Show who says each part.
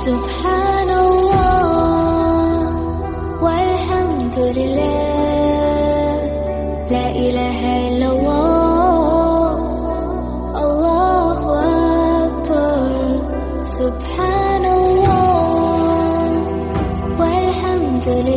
Speaker 1: سبحان الله والحمد لله لا إله إلا الله الله أكبر سبحان الله والحمد لله